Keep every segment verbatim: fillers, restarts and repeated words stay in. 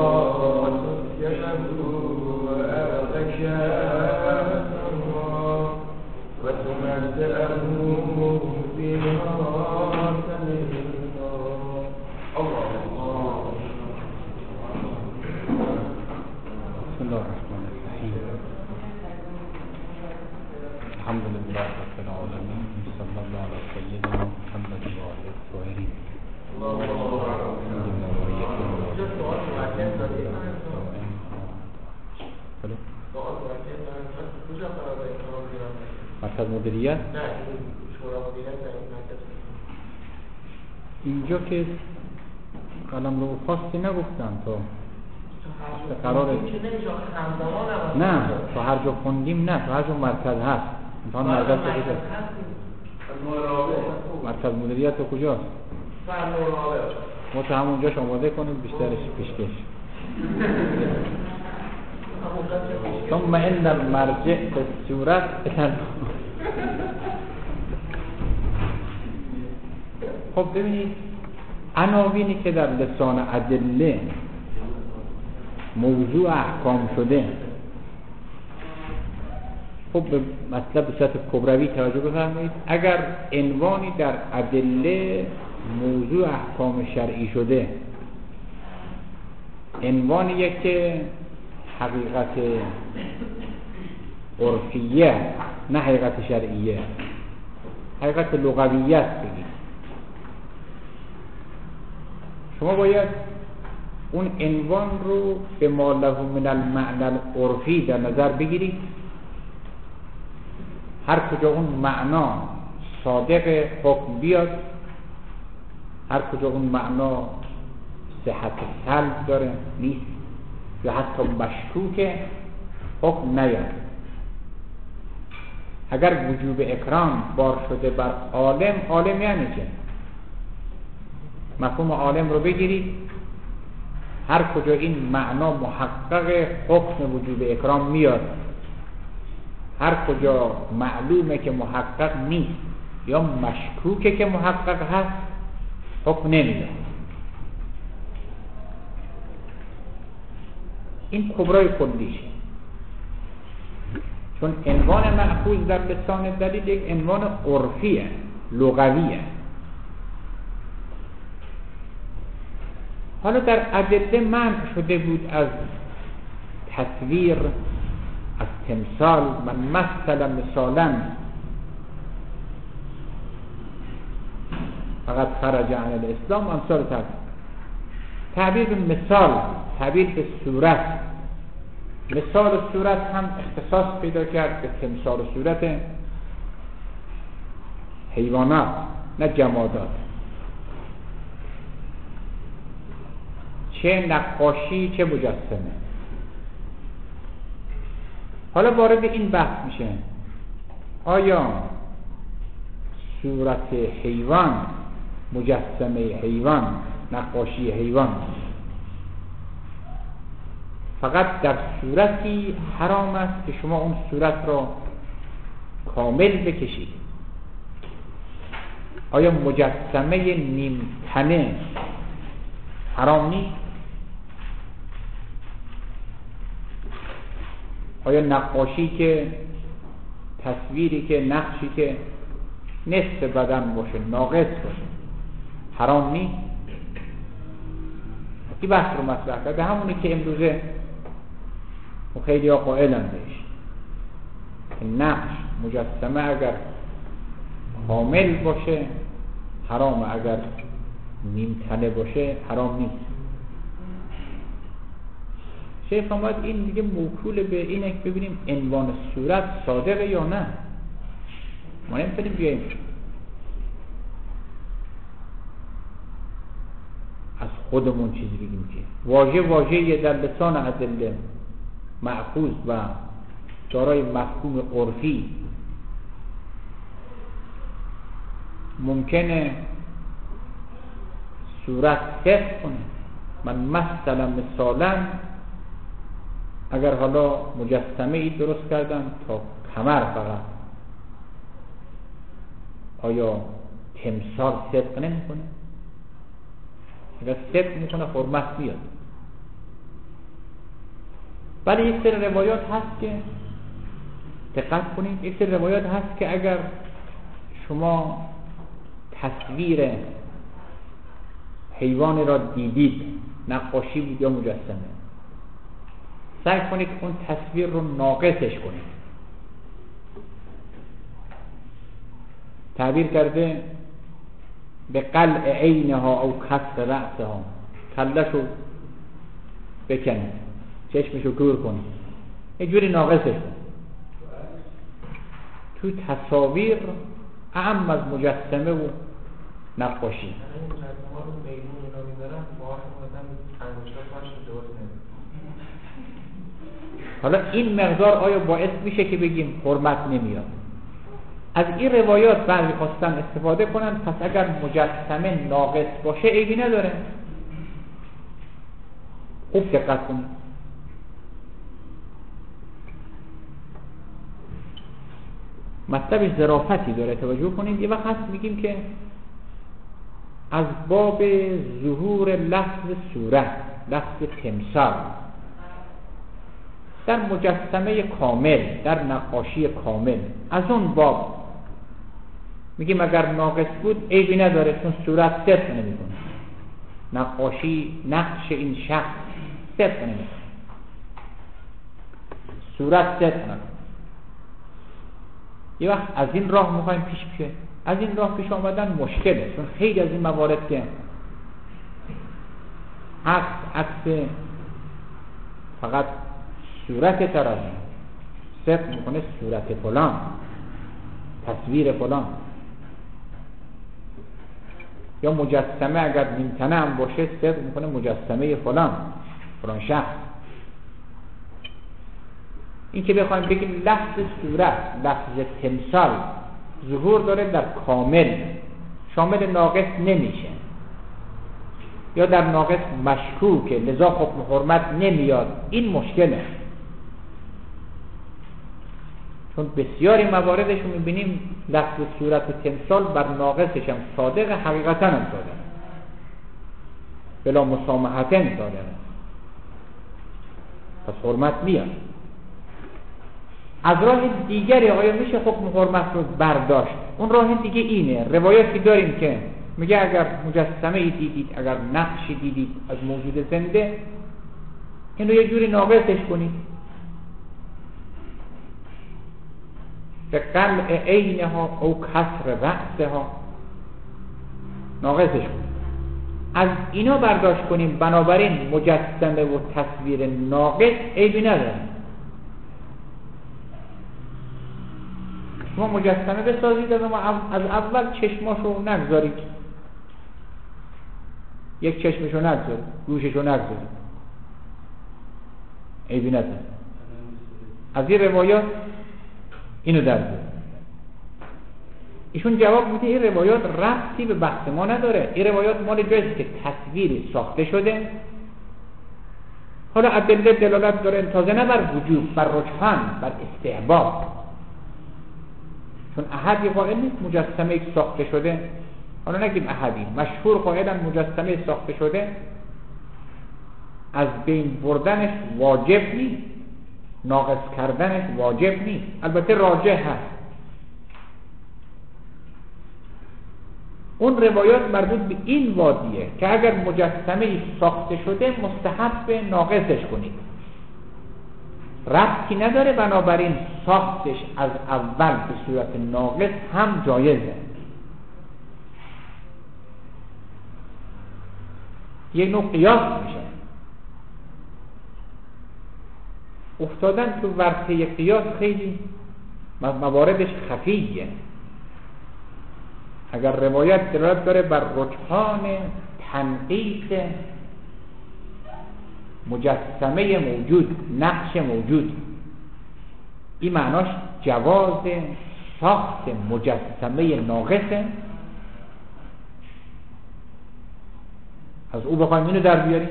مرکز مدیریت اینجا که قلم رو خاصی نگفتن تا قراره نه تا هر جا خوندیم نه تا هر جا مرکز هست امتحان مرکز تو کجاست؟ مرکز مدیریت تو کجاست؟ ما تا همونجاش آماده کنیم بیشترش پیشکش ثم ان المرجع به صورت خب ببینید عناوینی که در لسان ادله موضوع احکام شده خب به مطلب به صورت کبروی توجه بفرمایید. اگر عنوانی در ادله موضوع احکام شرعی شده عنوانیه که حقیقت عرفیه نه حقیقت شرعیه حقیقت لغویه است بگید شما باید اون عنوان رو به ما له من المعنى العرفی در نظر بگیرید هر کجا اون معنا صادق حکم بیاد هر کجا اون معنا صحت سلب داره نیست یا حتی مشکوک حکم نیاد اگر وجوب اکرام بار شده بر عالم عالم یعنی چه مفهوم عالم رو بگیرید هر کجا این معنا محقق حکم وجوب اکرام میاد هر کجا معلومه که محقق نیست یا مشکوکه که محقق هست حکم نمیاد این کبرای کلیشه چون عنوان مأخوذ در لسان دلیل یک عنوان عرفیه لغویه حالا در ادله منع شده بود از تصویر از تمثال من مثل مثالا فقط خرج عن الاسلام امثال تعبیر تعبیر به مثال تعبیر به صورت مثال و صورت هم اختصاص پیدا کرد به تمثال و صورت حیوانات نه جمادات چه نقاشی چه مجسمه حالا وارد این بحث میشه آیا صورت حیوان مجسمه حیوان نقاشی حیوان فقط در صورتی حرام است که شما اون صورت را کامل بکشید آیا مجسمه نیم تنه حرام نیست آیا نقاشی که تصویری که نقشی که نصف بدن باشه ناقص باشه حرام نیست این بحث رو مطرح کرده همونی که امروزه خیلی ها قائلن بهش نقش مجسمه اگر کامل باشه حرام اگر نیم تنه باشه حرام نیست شیخ آمد این دیگه موکول به اینه که ببینیم عنوان صورت صادقه یا نه ما نمیتونیم بیاییم از خودمون چیزی بگیم که واژه واژه در لسان ادله مأخوذ و دارای مفهوم عرفی ممکنه صورت صدق کنه من مثلا مثالا اگر حالا مجسمه ای درست کردن تا کمر فقط آیا تمثال صدق نمی کنه؟ اگر صدق می کنه حرمت بیاد ولی یک سری روایات هست که دقت کنید، یک سری روایات هست که اگر شما تصویر حیوان را دیدید، نقاشی بود یا مجسمه، سعی کنید اون تصویر رو ناقصش کنید. تعبیر کرده به قلع عینها او کسر رأسها، کلشو بکنید، چشمشو کور کنید، یه جوری ناقصش کنید. تو تصاویر اعم از مجسمه و نقاشی. حالا این مقدار آیا باعث میشه که بگیم حرمت نمیاد؟ از این روایات بعضی خواستن استفاده کنن، پس اگر مجسمه ناقص باشه عیبی نداره. خوب دقت کنید. مطلب ظرافتی داره، توجه کنید. یه وقت هست میگیم که از باب ظهور لفظ صورت، لفظ تمثال در مجسمه کامل، در نقاشی کامل، از اون باب میگیم اگر ناقص بود عیبی نداره، چون صورت صدق نمیکنه، نقاشی نقش این شخص صدق نمیکنه، صورت صدق نمیکنه. یه وقت از این راه میخوایم پیش پیش از این راه پیش آمدن مشکله، چون خیلی از این موارد که عکس عکس فقط صورت طرف صدق میکنه، صورت فلان، تصویر فلان، یا مجسمه اگر نیمتنه هم باشه صدق میکنه مجسمه فلان فلان شخص. این که بخوایم بگیم لفظ صورت، لفظ تمثال ظهور داره در کامل، شامل ناقص نمیشه، یا در ناقص مشکوکه، لذا حکم حرمت نمیاد، این مشکله. چون بسیاری مواردش رو میبینیم لفظ صورت و تمثال بر ناقصش هم صادق، حقیقتا هم صادق، بلا مسامحتن صادق، پس حرمت میاد. از راه دیگری آیا میشه حکم حرمت رو برداشت؟ اون راه دیگه اینه، روایاتی داریم که میگه اگر مجسمه ای دیدید، اگر نقشی دیدید از موجود زنده، اینو یه جوری ناقصش کنید، به قلع عینها او کسر رأسها، ناقصش کنید. از اینا برداشت کنیم، بنابراین مجسمه و تصویر ناقص عیبی نداره. شما مجسمه بسازید، از اول چشماشو نگذارید، یک چشمشو نگذارید، گوششو نگذارید، عیبی نداره. از این روایات اینو در بیارید. ایشون جواب میده این روایات ربطی به بحث ما نداره، این روایات مال جاییه که تصویری ساخته شده، حالا ادله دلالت داره تازه نه بر وجوب، بر رجحان، بر استحباب، چون احدی قائل نیست مجسمه یک ساخته شده، حالا نگیم احدی، مشهور قائلن مجسمه ساخته شده از بین بردنش واجب نیست، ناقص کردنش واجب نیست، البته راجح هست. اون روایات مربوط به این وادیه که اگر مجسمه ساخته شده مستحب ناقصش کنید، ربطی نداره، بنابراین ساختش از اول به صورت ناقص هم جایزه. یک نوع قیاس میشه، افتادن تو ورطه قیاس خیلی مواردش خفیه. اگر روایت دلالت داره بر رجحان تنقیص مجسمه موجود، نقش موجود، این معناش جواز ساخت مجسمه ناقصه، از او بخوایم اینو در بیاریم.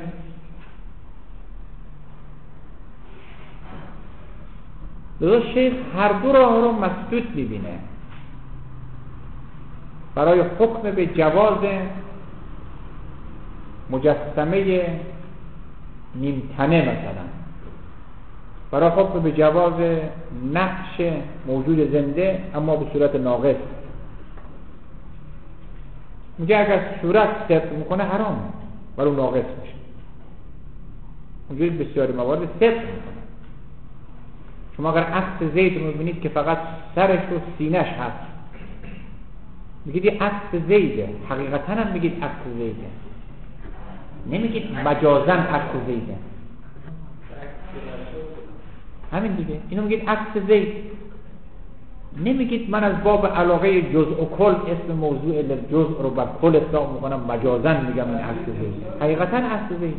لذا شیخ هر دو راه رو مسدود میبینه برای حکم به جواز مجسمه نیمتنه مثلا برای حکم به جواز نقش موجود زنده اما به صورت ناقص. میگه اگر صورت صدق میکنه حرامه برای ناقص میشه. اونجوری بسیاری موارد صدق میکنه. شما اگر عکس زید رو میبینید که فقط سرش و سینش هست، میگید یه عکس زیده، حقیقتا هم میگید عکس زیده، نمیگید مجازاً عکس زیده. همین دیگه، اینو میگید عکس زید، نمیگید من از باب علاقه جزء و کل اسم موضوع جزء رو بر کل اطلاق میکنم مجازاً میگم این عکس زید، حقیقتا عکس زید.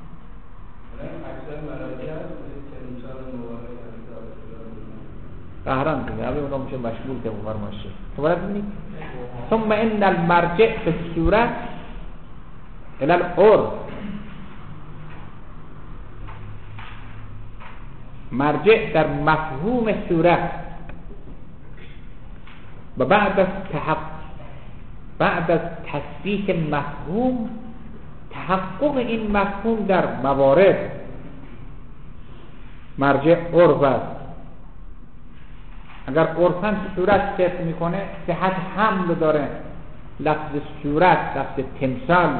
قهران دیگه، اولی اونا میشه مشمول که فرماشه. خبرت بینید ثم ان المرجع فی الصورت الى العرف، مرجع در مفهوم صورت و بعد از تحقق بعد از تصدیق مفهوم تحقق این مفهوم در موارد مرجع عرف است. اگر عرفاً صورت صدق میکنه صحت حمل داره، لفظ صورت لفظ تمثال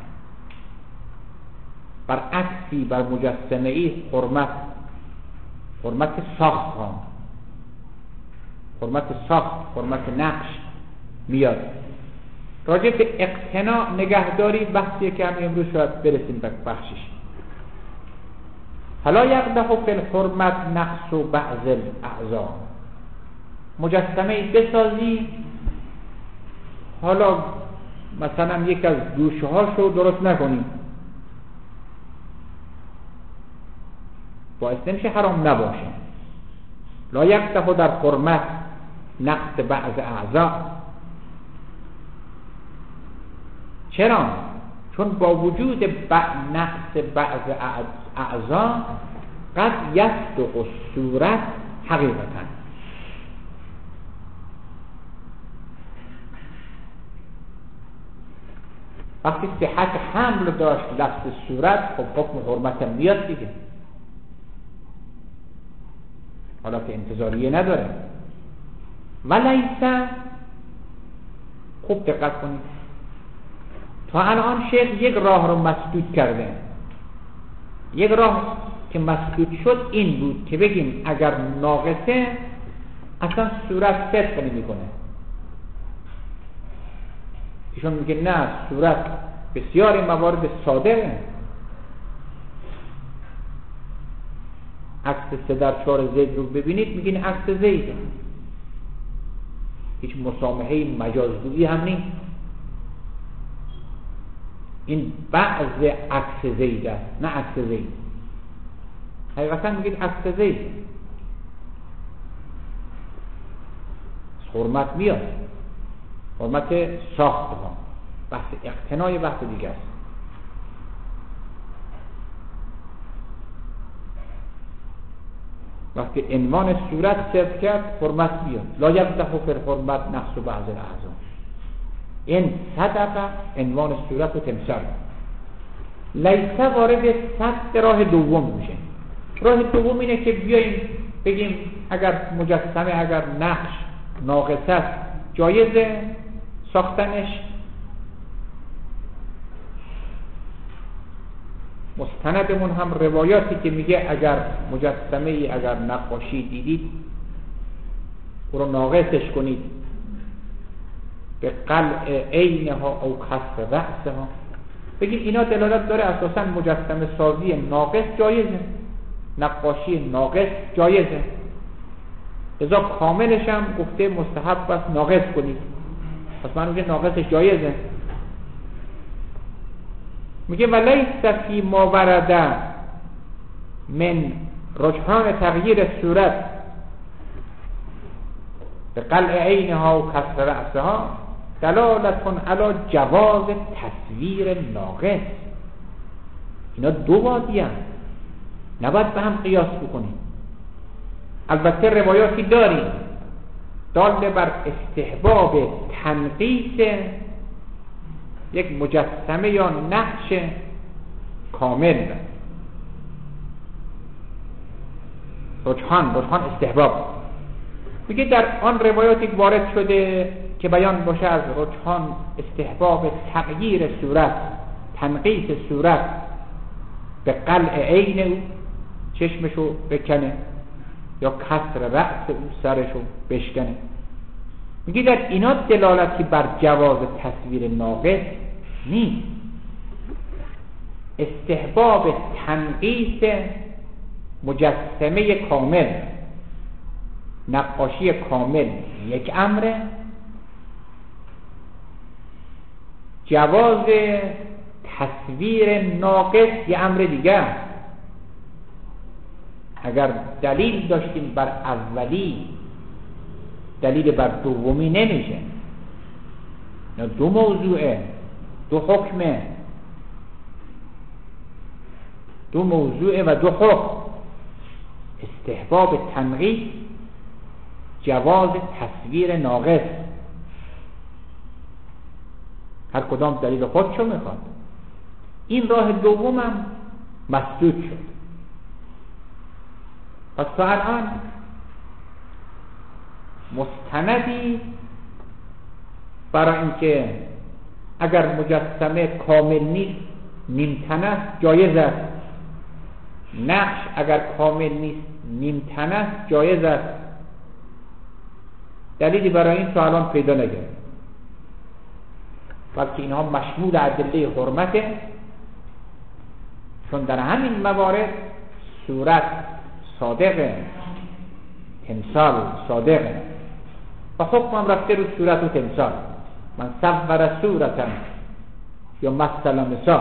بر عکسی بر مجسمه ای حرمت حرمت ساخت ها حرمت ساخت حرمت نقش میاد. راجع به اقتناع نگهداری بحثیه که همین امروز شاید برسیم به بخشش. حالا یقدح فی الحرمت نقص و بعض الاعضاء، مجسمه بسازی، حالا مثلا یک از گوشه هاشو درست نکنی، باعث نمیشه حرام نباشه. لا یقدح در حرمت نقص بعض اعضاء. چرا؟ چون با وجود نقص بعض اعضاء قد یصدق الصورت حقیقتا. وقتی صحت حمل داشت لفظ صورت، خب حکم حرمت هم میاد دیگه، حالا که انتظاریه نداره. ولیسا، خوب دقت کنید، تا الان شیخ یک راه رو مسدود کرده. یک راه که مسدود شد این بود که بگیم اگر ناقصه اصلا صورت صدق نمی کنه. ایشون میگه نه، صورت بسیاری موارد صادقه. عکس سه در چهار زید رو ببینید میگین عکس زیده، هیچ مسامحه مجازگویی هم نیست. این بعض عکس زید است نه عکس زید. حقیقتا میگید عکس زید، حرمت میاد، حرمت ساخت ها، بحث اقتنای بحث دیگه است. وقتی عنوان صورت صدق کرد حرمت میاد. لا یقدح فی الحرمت نقص بعض الاعضاء. این صدق عنوان صورت و تمثال. لیس وارد صد راه دوم میشه. راه دوم اینه که بیاییم بگیم اگر مجسمه اگر نقش ناقص است جایزه ساختنش، مستندمون هم روایاتی که میگه اگر مجسمه ای اگر نقاشی دیدید او رو ناقصش کنید به قلع عینها او کسر رأسها، بگید اینا دلالت داره اساسا مجسمه سازی ناقص جایزه، نقاشی ناقص جایزه، لذا کاملش هم گفته مستحب است ناقص کنید. پس من میگه ناقصش جایزه. میگه ولیس فی ما ورد من رجحان تغییر صورت به قلع عینها و کسر رأسها دلالتون علی جواز تصویر ناقص. اینا دو وادی هم نباید به هم قیاس بکنیم. البته روایاتی داریم دال بر استحباب تنقیص یک مجسمه یا نقش کامل. رجحان رجحان استحباب. میگه در آن روایاتی وارد شده که بیان باشه از رجحان استحباب تغییر صورت، تنقیص صورت به قلع عین او، چشمشو بکنه، یا کسر رأس او، سرشو بشکنه. میگه در اینا دلالتی بر جواز تصویر ناقص نیست. استحباب تنقیص مجسمه کامل، نقاشی کامل یک امره، جواز تصویر ناقص یک امر دیگه. اگر دلیل داشتیم بر اولی، دلیل بر دومی نمیشه. نه دو موضوعه، دو حکمه، دو موضوعه و دو حکم. استحباب تنقیص، جواز تصویر ناقص. هر کدام دلیل خودشو میخواد. این راه دومم مسدود شد. پس تا الان مستندی برای اینکه اگر مجسمه کامل نیست نیمتن است جایز است، نقش اگر کامل نیست نیمتن است جایز است، دلیلی برای این تا الان پیدا نگرد. بلکه اینها مشمول ادله حرمته، چون در همین موارد صورت صادقه، تمثال صادقه و حکمم رفته رو صورت و تمثال. من صور صورتا یا مثل مثال.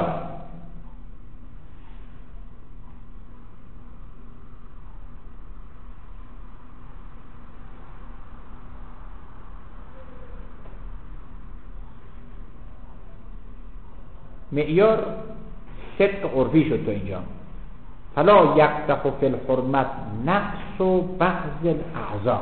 معیار صدق عرفی شد تو اینجا. فلا یقدح فی الحرمت نقص و بعض الاعضاء.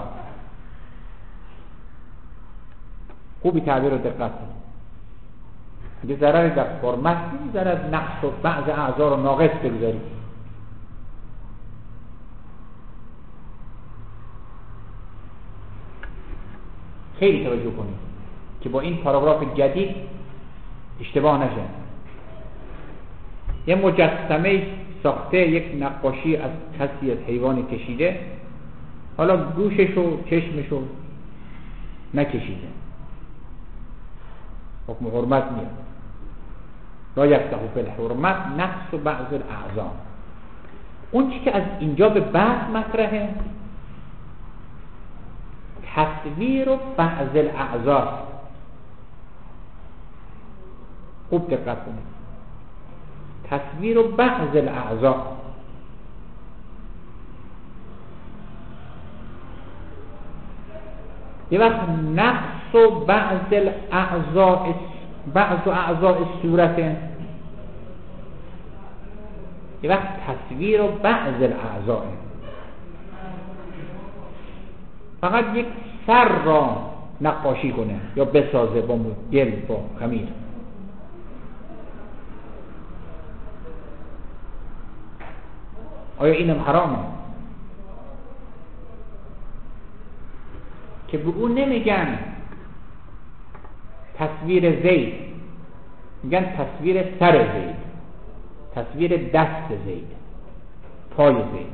خوبی تعبیر رو دقت کنید. میگه ضرر در حرمت نیست، ضرر نقص و بعض اعضا رو ناقص بگذارید. خیلی توجه کنید که با این پاراگراف جدید اشتباه نشه. یه مجسمه ساخته، یک نقاشی از کسی از حیوانی کشیده، حالا گوشش و چشمش رو نکشیده، حکم حرمت میاد. لا یقدح فی الحرمت نقص و بعض الاعضاء. اون چی که از اینجا به بعد مطرحه تصویر و بعض الاعضاء. خوب دقت کنید. تصویر و بعض الاعضاء. یه وقت نقص و بعض الاعضاء، بعض اعضاء صورته، یه وقت تصویر و بعض الاعضاء. فقط یک سر را نقاشی کنه یا بسازه با گل، با خمیر. آیا اینم حرامه؟ که به اون نمیگن تصویر زید، میگن تصویر سر زید، تصویر دست زید، پای زید.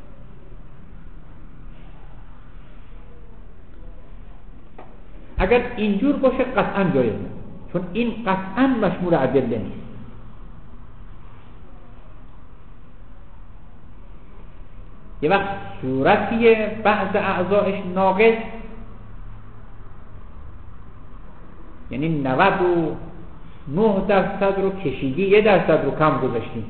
اگر اینجور باشه قطعا جایزه، چون این قطعا مشمول ادله نیست. یه وقت صورتیه بعض اعضایش ناقص، یعنی نود و نه درصد رو کشیدی، یه درصد رو کم گذاشتی.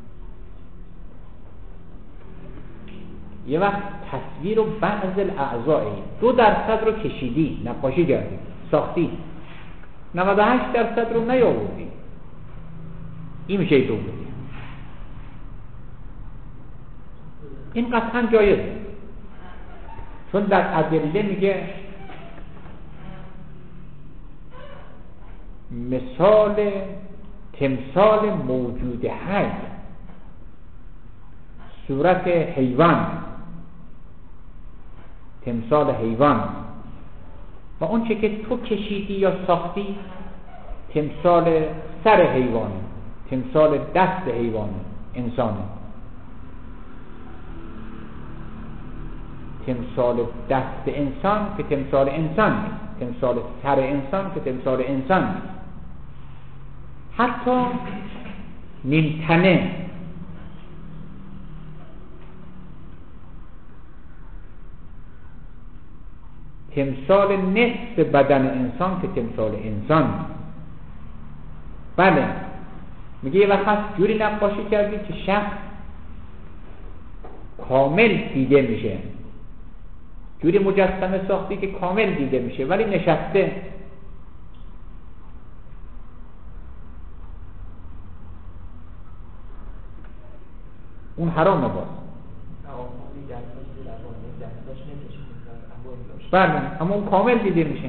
یه وقت تصویر و بعض الاعضای دو درصد رو کشیدی، نقاشی کردی، ساختی، نود و هشت درصد رو نیاوردی، این میشه دو بدی. این قطعا جایزه، چون در ادله میگه مثال تمثال موجود حی، صورت حیوان تمثال حیوان، و اون چه که تو کشیدی یا ساختی تمثال سر حیوانه، تمثال دست حیوانه، انسانه. تمثال دست انسان که تمثال انسان نیست، تمثال سر انسان که تمثال انسان نیست. حتی نیمتنه تمثال نصف بدن انسان که تمثال انسان نیست. بله میگه یه وقت هست جوری نقاشی کردی که شخص کامل دیده میشه، جوری مجسمه ساختی که کامل دیده میشه، ولی نشسته. اون حرامه باز. بله اما اون کامل دیده میشه،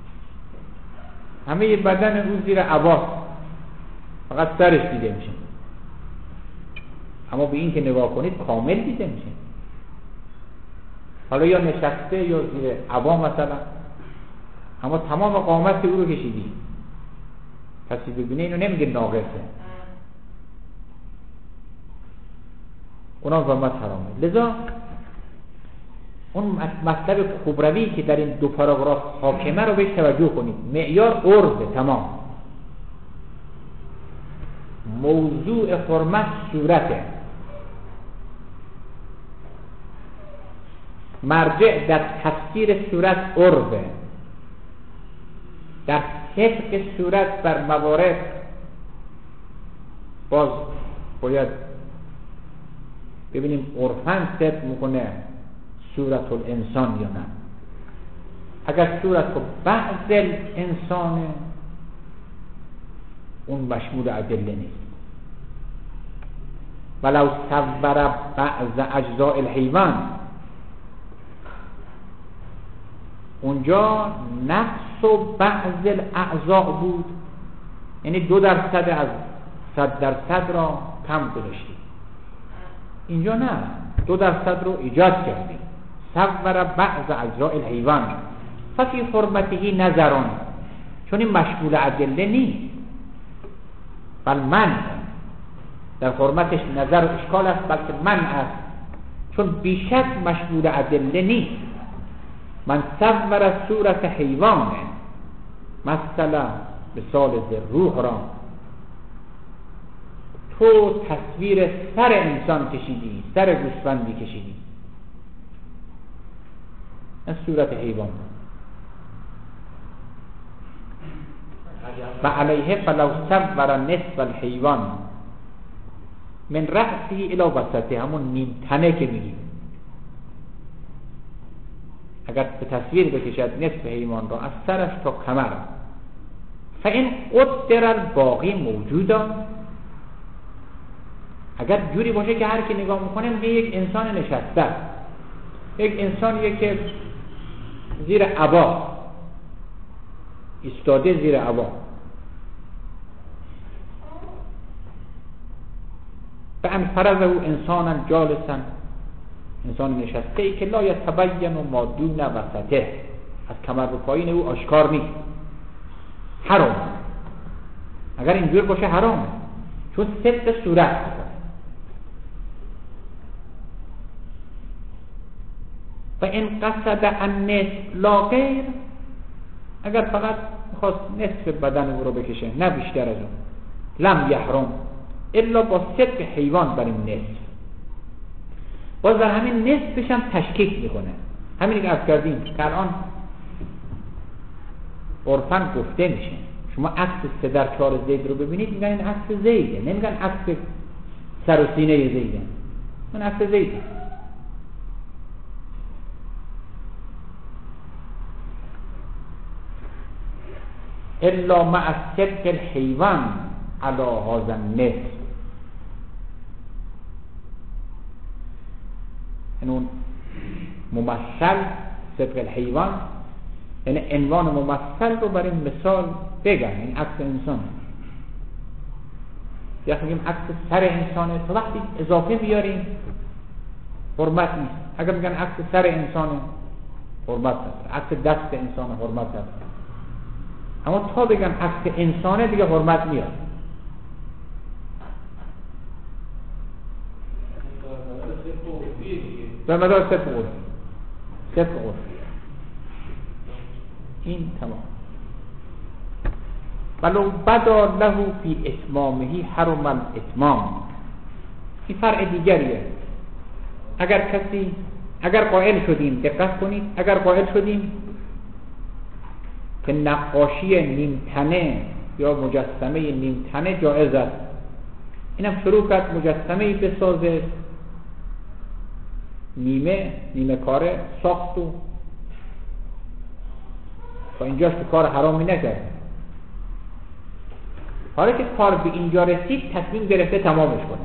همه بدن او زیر عباس، فقط سرش دیده میشه. اما به این که نگاه کنید کامل دیده میشه. حالا یا نشسته یا زیر عبا مثلا، اما تمام قامت او رو کشیدی، کسی ببینه اینو نمیگه ناقصه، اونا ظلمت حرامه. لذا اون مطلب کبروی که در این دو پاراگراف حاکمه رو بهش توجه کنید. معیار عرض تمام، موضوع حرمت صورته، مرجع در تفسیر صورت عرضه، در طبق صورت بر موارد باز باید ببینیم عرفاً طبق میکنه صورت الانسان یا نه. اگر صورت بعض انسانه اون مشمول ادله نیست. ولو صور بعض اجزاء الحیوان، اونجا نقص و بعض الاعضاء بود، یعنی دو درصد از صد درصد را کم گذاشتی. اینجا نه، دو درصد رو ایجاد کردی. صور بعض اجزاء الحیوان ففی حرمته نظرون، چون این مشمول ادله نیست، بل من در حرمتش نظر و اشکال است، بلکه من است، چون بیشک مشمول ادله نیست. من صور صورت حیوانه، مثلا به سال روح را تو تصویر سر انسان کشیدی، سر گوسفندی کشیدی، از صورت حیوان. و علیه فلو صور نصف الحیوان من رأسی الی وسطه، همون نیم تنه که میگیم، اگر به تصویر بکشد نصف حیوان را از سرش تا کمر، فإن قدر الباقی موجودا، اگر جوری باشه که هر کی نگاه میکنه میگه یک انسان نشسته، یک انسانیه که زیر عبا ایستاده، زیر عبا، به ان فرض او انسانا جالسا، انسان نشسته ای که لا یتبین ما دون وسطه، از کمر به پایین او آشکار نیست، حرام. اگر اینجور باشه حرامه، چون صدق صورت میکنه. و این قصد ان نصف لا غیر، اگر فقط خواست نصف بدن او رو بکشه نه بیشتر از اون، لم یحرم الا با صدق حیوان بر این نصف. باز در همین نصفش هم تشکیک میکنه، همینی که عرض کردیم که الان عرفاً گفته میشه. شما عکس سه در چهار زید رو ببینید میگن این عکس زیده، نمیگن عکس سر و سینه زیده، من عکس زیده. الا مع صدق الحیوان علی هذا النصف، اون ممثل صدق الحیوان یعنی عنوان ممثل رو برای مثال بگن، این عکس انسان. یا میگیم عکس سر انسانه، تو وقتی اضافه بیاریم حرمت نیست. اگر میگن عکس سر انسانه حرمت نداره. عکس دست انسان حرمت نداره. اما تا بگن عکس انسانه دیگه حرمت میاد. به مدار صدق عرفی صدق عرفی این تمام. ولو بدا له فی اتمامه حرم الاتمام. این فرع دیگریه. اگر کسی اگر قائل شدیم، دقت کنید، اگر قائل شدیم که نقاشی نیمتنه یا مجسمه نیمتنه جایز است، اینم شروع کرد مجسمه بسازه نیمه نیمه کاره ساخت و تا اینجاش که کار حرامی نکرد. حالا که کار به اینجا رسید تصمیم گرفته تمامش کنه.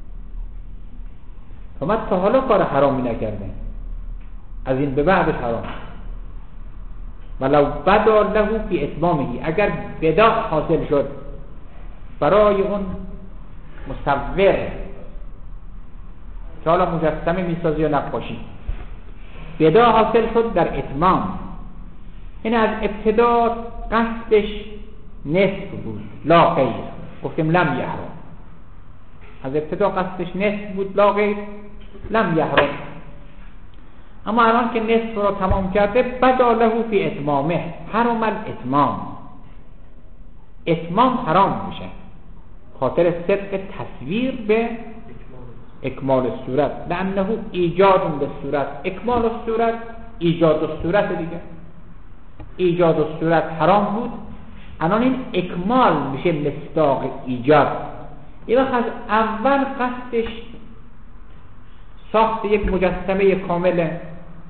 اما تا حالا کار حرامی نکرده، از این به بعدش حرام. ولو بدا له فی اتمامه، اگر بدا حاصل شد برای اون مصور که حالا مجسمه میسازی یا نقاشی، بدا حاصل شد در اتمام، این از ابتدا قصدش نصف بود لا غیر، گفتیم لم یحرم. از ابتدا قصدش نصف بود لا غیر لم یحرم. اما الان که نصف را تمام کرده بدا له فی اتمامه حرم الاتمام. اتمام حرام میشه خاطر صدق تصویر به اکمال صورت، لانه ایجاد به صورت. اکمال صورت ایجاد صورت دیگه. ایجاد صورت حرام بود، الان این اکمال میشه مصداق ایجاد. این وقت از اول قصدش ساخت یک مجسمه کامله،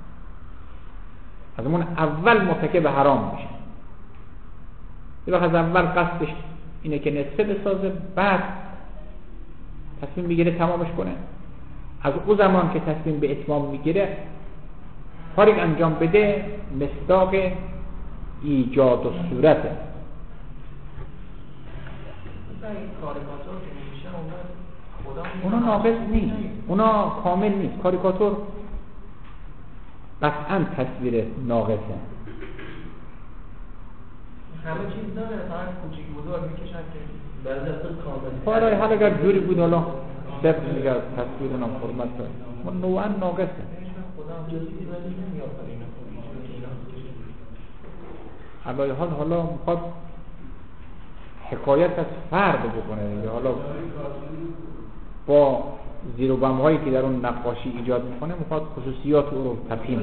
از اون اول مرتکب حرام میشه. این وقت از اول قصدش اینه که نصفه بسازه، بعد تصمیم میگیره تمامش کنه. از اون زمان که تصمیم به اتمام میگیره کاری انجام بده مصداق ایجاد و صورته. اونا ناقص نیست، اونا کامل نیست. کاریکاتور قطعا تصویر ناقصه. همه چیز داره، فقط کوچیک بزرگ میکشن که بعضی از کامل. حالا حالا اگر جوری بود حالا صرف میگه تصویر نام حرمت داره، اون نوعا ناقصه. خدا جزئی ولی نمیآفرینه. علی حال حالا میخواد حکایت از فرد بکنه دیگه. حالا با زیر و بم هایی که در اون نقاشی ایجاد میکنه میخواد خصوصیات او رو تفهیم.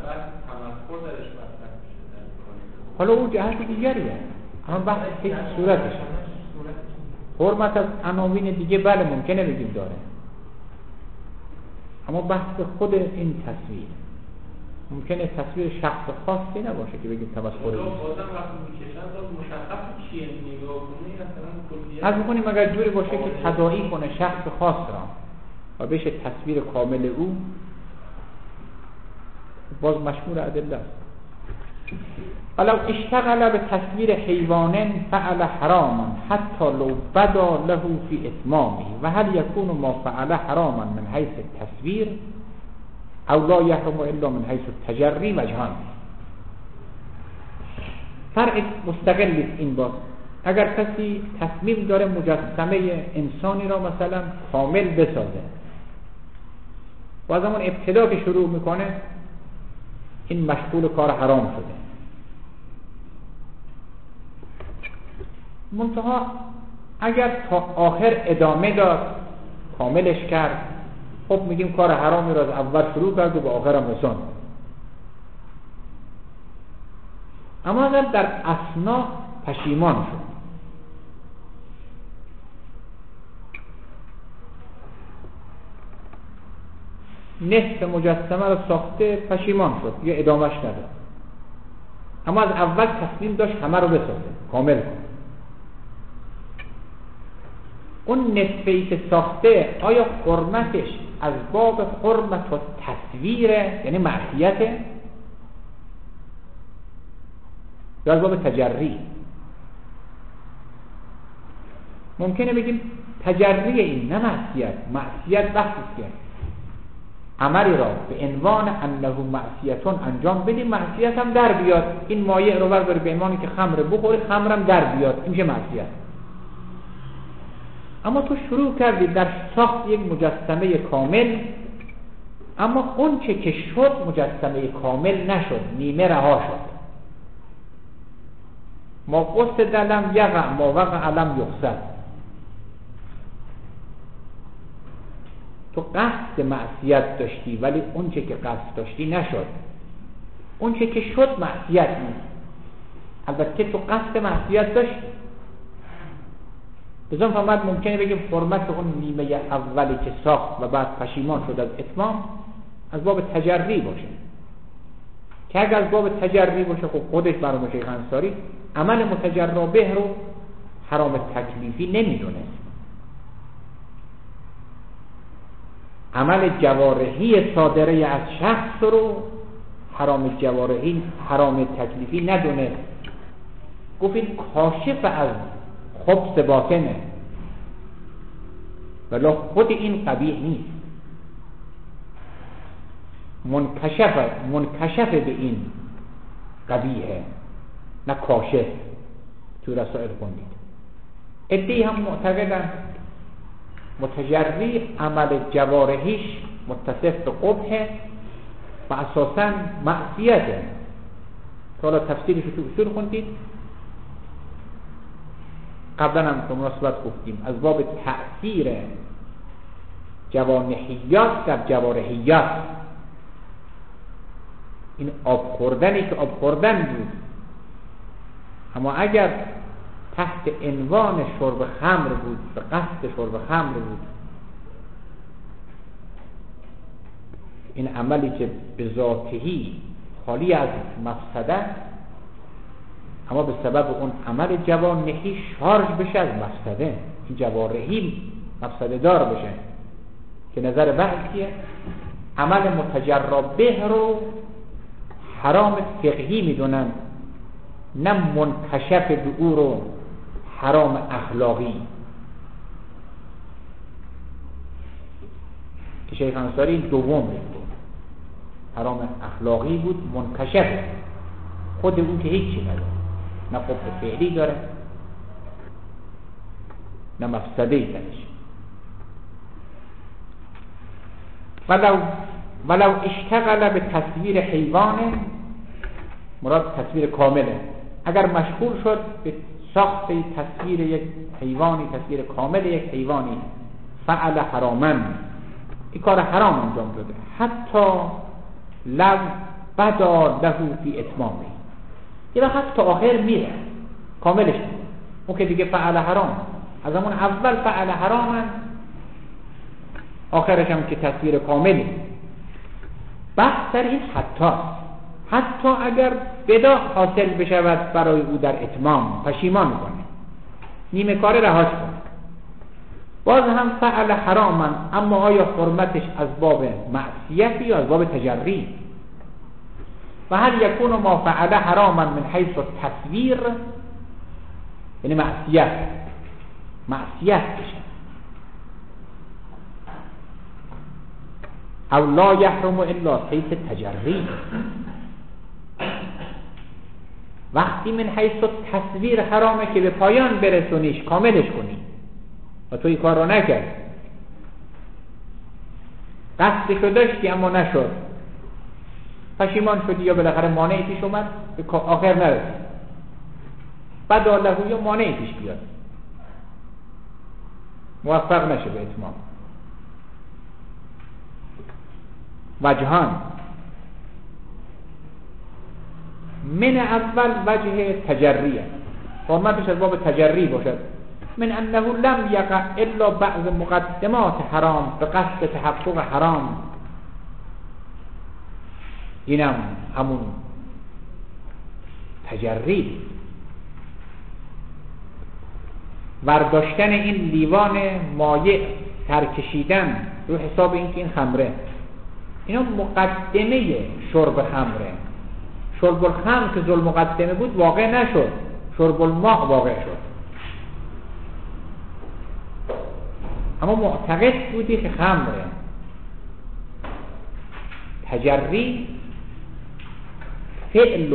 حالا اون جهت دیگریه، اما بحث یک صورتش. حرمت از عناوین دیگه بله ممکنه بگیم داره، اما بحث خود این تصویر ممکنه تصویر شخص خاصی نباشه که بگیم تمسخر نیست. از میکنیم اگر جوری باشه که تداعی کنه شخص خاص را و بشه تصویر کامل او، باز مشمول ادله است. ولو اشتغل به تصویر حیوان فعل حراما حتی لو بدا له فی اتمامه و هل یکون ما فعل حراما من حیث التصویر او لا یحرم الا من حیث التجری وجهان. فرق مستقلی است این. باز اگر کسی تصمیم داره مجسمه انسانی را مثلا کامل بسازه و از همون ابتدا که شروع میکنه این مشغول کار حرام شده، منتها اگر تا آخر ادامه داد کاملش کرد، خب میگیم کار حرامی را از اول شروع کرد و به آخر هم رساند. اما اگر در اثنا پشیمان شد، نصف مجسمه را ساخته پشیمان شد یا ادامهش نداد، اما از اول تصمیم داشت همه رو بسازه کامل کنه، اون نصفی که ساخته آیا حرمتش از باب حرمت و تصویره یعنی معصیته یا از باب تجری؟ ممکنه بگیم تجری این نه معصیت. معصیت وقتی که عملی را به عنوان انه معصیتون انجام بدی، معصیت هم در بیاد. این مایع رو برداری به عنوانی که خمر بخوری، خمرم در بیاد، این میشه معصیت. اما تو شروع کردی در ساخت یک مجسمه کامل، اما اون چه که شد مجسمه کامل نشد، نیمه رها شد. ما قصد لم یقع ما وقع لم یقصد. تو قصد معصیت داشتی ولی اون چه که قصد داشتی نشد. اون چه که شد معصیت نیست، البته تو قصد معصیت داشتی. بزن فرمد ممکنه بگیم حرمت اون نیمه اولی که ساخت و بعد پشیمان شد از اتمام از باب تجری باشه، که اگر از باب تجری باشه خب خودش برای شیخ انصاری عمل متجرا به رو حرام تکلیفی نمیدونست. عمل جوارحی صادره از شخص رو حرام جوارحی حرام تکلیفی ندونه. گفت این کاشف از خبث باطنه، ولی خود این قبیح نیست، منکشف منکشف به این قبیحه، نه کاشف. تو رسائل خوندید عده‌ای هم معتقدن متجری عمل جوارحیش متصف به قبحه و اساساً معصیته. حالا تفسیرش تو اصول خوندید، قبلا هم به مناسبت گفتیم از باب تأثیر جوانحیات در جوارحیات. این آب خوردنی که آب خوردن بود، اما اگر تحت عنوان شرب خمر بود، به قصد شرب خمر بود، این عملی که به ذاتهی خالی از مفسده، اما به سبب اون عمل جوانحی شارژ بشه از مفسده، این جوارحی مفسده دار بشه، که نظر بعضیه عمل متجرا به رو حرام فقهی میدونن، نه منکشف به او رو حرام اخلاقی. که شیخ انصاری دوم بود، حرام اخلاقی بود، منکشف خود اون که هیچی نداره، نه قبح فعلی داره نه مفسده‌ای درش. ولو ولو اشتغل به تصویر حیوان، مراد تصویر کامله، اگر مشغول شد به ساخت تصویر یک حیوانی، تصویر کامل یک حیوانی، فعل حراما، این کار حرام انجام داده، حتی لو بدا له فی اتمامه، یه وقت تا آخر میره کاملش میره، اون که دیگه فعل حرام، از همون اول فعل حرام، آخرش هم که تصویر کاملی. بحث در این حتی حتی اگر بدا حاصل بشود برای او در اتمام، پشیمان کنه، نیمه کار رهاش کنه، باز هم فعل حرامن، اما آیا حرمتش از باب معصیتی یا از باب تجری؟ و هل یکون ما فعل حراما من حیث التصویر، یعنی معصیت معصیت بشه، او لا یحرم الا حیث تجری، وقتی من حیث تصویر حرامه که به پایان برسونیش، کاملش کنی، و تو این کار رو نکرد، قصدشو داشتی اما نشد، پشیمان شدی یا بالاخره مانعی پیش اومد به آخر نرسید، بعد الله یا مانعی پیش بیاد موفق نشه به اتمام. وجهان، من اول وجه تجریه، حرمتش از باب تجری باشد، من انه لم یقع الا بعض مقدمات حرام به قصد تحقق حرام، اینم همون تجری، برداشتن این لیوان مایع، سرکشیدن رو حساب این که این خمره، اینا مقدمه شرب خمره. شرب الخمر که ذل مقدمه بود واقع نشد، شرب الماء واقع شد. اما معتقد بودی که خمره، تجری فعل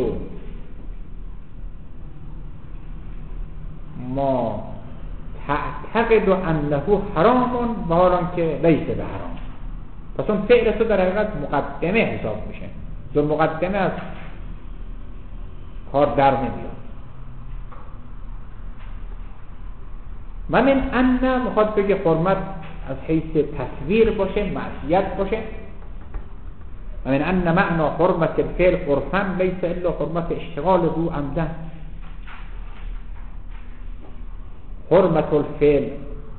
ما تعتقد انه حرام و حالان که لیس به حرام. پس اون فعل تو در حقیقت مقدمه حساب میشه، در مقدمه از کار در نمیاد. و من ان میخواد بگه حرمت از حیث تصویر باشه، معصیت باشه. و من ان معنا حرمت الفعل عرفا لیس الا حرمت اشتغال رو عمدن. حرمت الفعل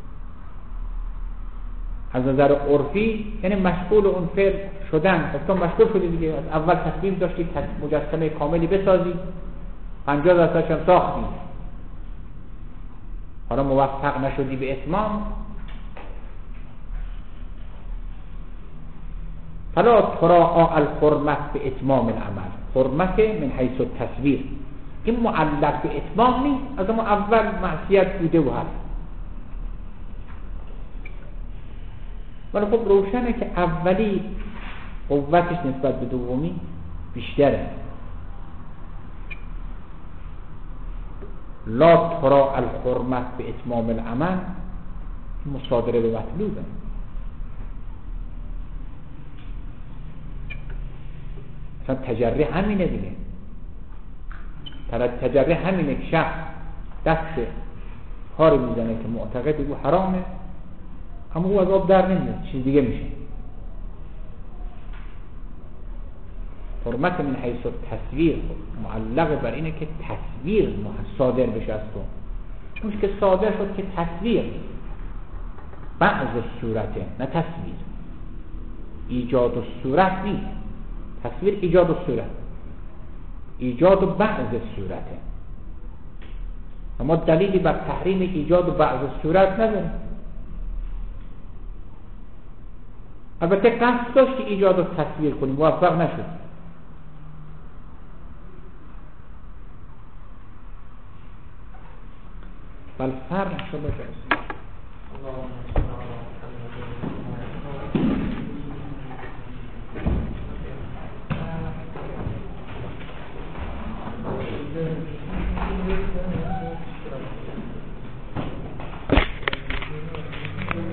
از نظر عرفی یعنی مشغول اون فعل شدن. خب تو مشغول شدی دیگه، از اول تصمیم داشتی مجسمه کاملی بسازی، پنجاه درصدش هم ساختی، حالا موفق نشدی به اتمام، فلا تراعا الحرمت به اتمام العمل. حرمت من حیث التصویر، این معلق به اتمام نیست، از اما اول معصیت بوده و هست. ولی خب روشنه که اولی قوتش نسبت به دومی بیشتره. لا تراعا الحرمت به اتمام العمل مصادره به مطلوبه. مثلا تجری همینه دیگه، تجری همینه که شخص دست کاری میزنه که معتقد او حرامه، اما او از آب در نمیاد، چیز دیگه میشه. حرمت من حیث تصویر معلق بر اینه که تصویر صادر بشه از تو. اونش که صادر شد که تصویر بعض صورته، نه تصویر ایجاد و صورت نیست. تصویر ایجاد و صورت، ایجاد و بعض صورته. اما دلیلی بر تحریم ایجاد و بعض صورت نداره. البته قصد داشت که ایجاد و تصویر کنی، موفق نشد. بل فرق شده جایست.